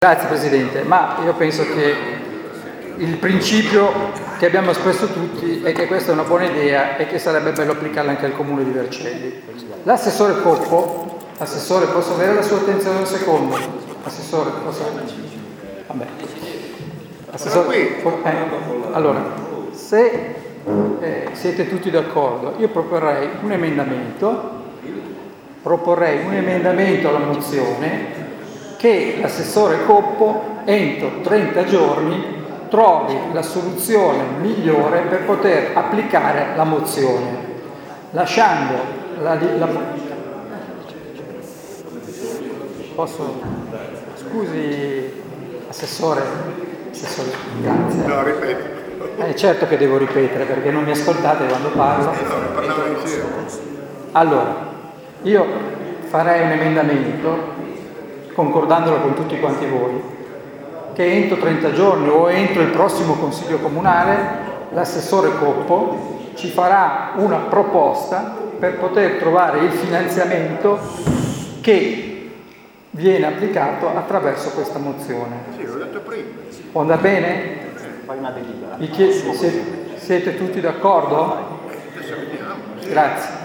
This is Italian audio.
Grazie Presidente, ma io penso che il principio che abbiamo espresso tutti è che questa è una buona idea e che sarebbe bello applicarla anche al Comune di Vercelli. L'assessore Coppo, assessore, posso avere la sua attenzione un secondo? Assessore, posso? Vabbè. Assessore, allora, se siete tutti d'accordo, io proporrei un emendamento alla mozione che l'assessore Coppo entro 30 giorni trovi la soluzione migliore per poter applicare la mozione, lasciando Posso? Scusi, assessore, grazie. No, ripeto. Certo che devo ripetere perché non mi ascoltate quando parlo. Allora, io farei un emendamento concordandolo con tutti quanti voi, che entro 30 giorni o entro il prossimo Consiglio Comunale l'assessore Coppo ci farà una proposta per poter trovare il finanziamento che viene applicato attraverso questa mozione. Sì, l'ho detto prima. Può andare bene? Fai una delibera. Siete tutti d'accordo? Adesso vediamo. Grazie.